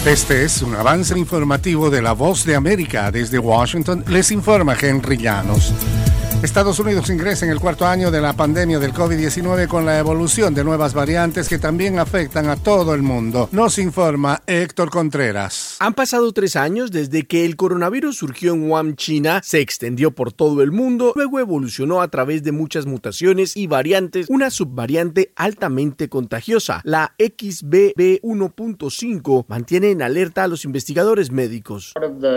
Este es un avance informativo de La Voz de América. Desde Washington les informa Henry Llanos. Estados Unidos ingresa en el cuarto año de la pandemia del COVID-19 con la evolución de nuevas variantes que también afectan a todo el mundo. Nos informa Héctor Contreras. Han pasado 3 años desde que el coronavirus surgió en Wuhan, China, se extendió por todo el mundo, luego evolucionó a través de muchas mutaciones y variantes, una subvariante altamente contagiosa, la XBB.1.5, mantiene en alerta a los investigadores médicos.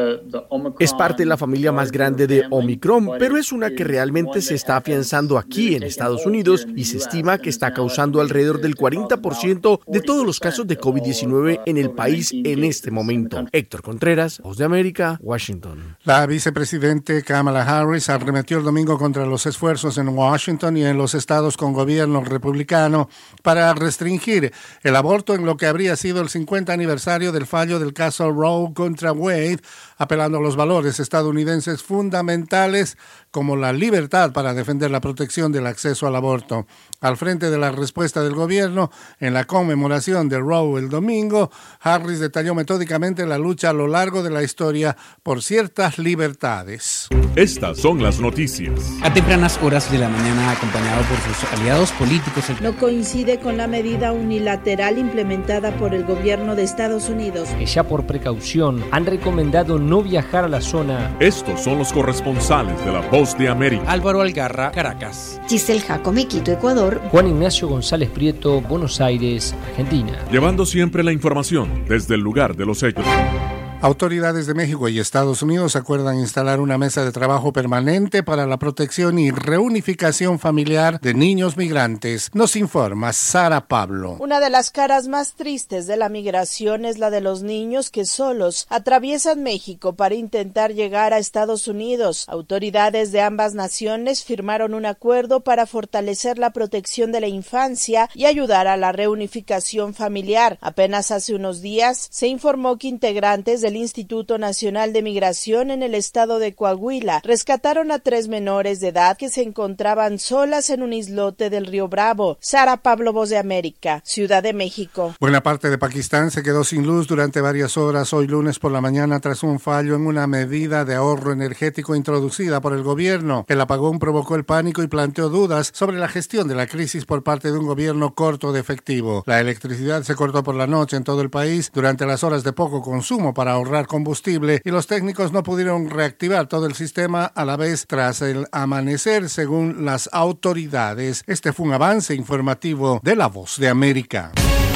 Es parte de la familia más grande de Omicron, pero es una que realmente se está afianzando aquí en Estados Unidos y se estima que está causando alrededor del 40% de todos los casos de COVID-19 en el país en este momento. Héctor Contreras, Voz de América, Washington. La vicepresidente Kamala Harris arremetió el domingo contra los esfuerzos en Washington y en los estados con gobierno republicano para restringir el aborto en lo que habría sido el 50 aniversario del fallo del caso Roe contra Wade, apelando a los valores estadounidenses fundamentales como la libertad para defender la protección del acceso al aborto. Al frente de la respuesta del gobierno en la conmemoración de Roe el domingo, Harris detalló metódicamente la lucha a lo largo de la historia por ciertas libertades. Estas son las noticias. A tempranas horas de la mañana, acompañado por sus aliados políticos. No coincide con la medida unilateral implementada por el gobierno de Estados Unidos. Que ya por precaución han recomendado no viajar a la zona. Estos son los corresponsales de La Voz de América. Álvaro Algarra, Caracas. Giselle Jacome, Quito, Ecuador. Juan Ignacio González Prieto, Buenos Aires, Argentina. Llevando siempre la información desde el lugar de los hechos. Autoridades de México y Estados Unidos acuerdan instalar una mesa de trabajo permanente para la protección y reunificación familiar de niños migrantes. Nos informa Sara Pablo. Una de las caras más tristes de la migración es la de los niños que solos atraviesan México para intentar llegar a Estados Unidos. Autoridades de ambas naciones firmaron un acuerdo para fortalecer la protección de la infancia y ayudar a la reunificación familiar. Apenas hace unos días se informó que integrantes del Instituto Nacional de Migración en el estado de Coahuila rescataron a 3 menores de edad que se encontraban solas en un islote del río Bravo. Sara Pablo, Voz de América, Ciudad de México. Buena parte de Pakistán se quedó sin luz durante varias horas hoy lunes por la mañana tras un fallo en una medida de ahorro energético introducida por el gobierno. El apagón provocó el pánico y planteó dudas sobre la gestión de la crisis por parte de un gobierno corto de efectivo. La electricidad se cortó por la noche en todo el país durante las horas de poco consumo para ahorrar combustible y los técnicos no pudieron reactivar todo el sistema a la vez tras el amanecer, según las autoridades. Este fue un avance informativo de La Voz de América.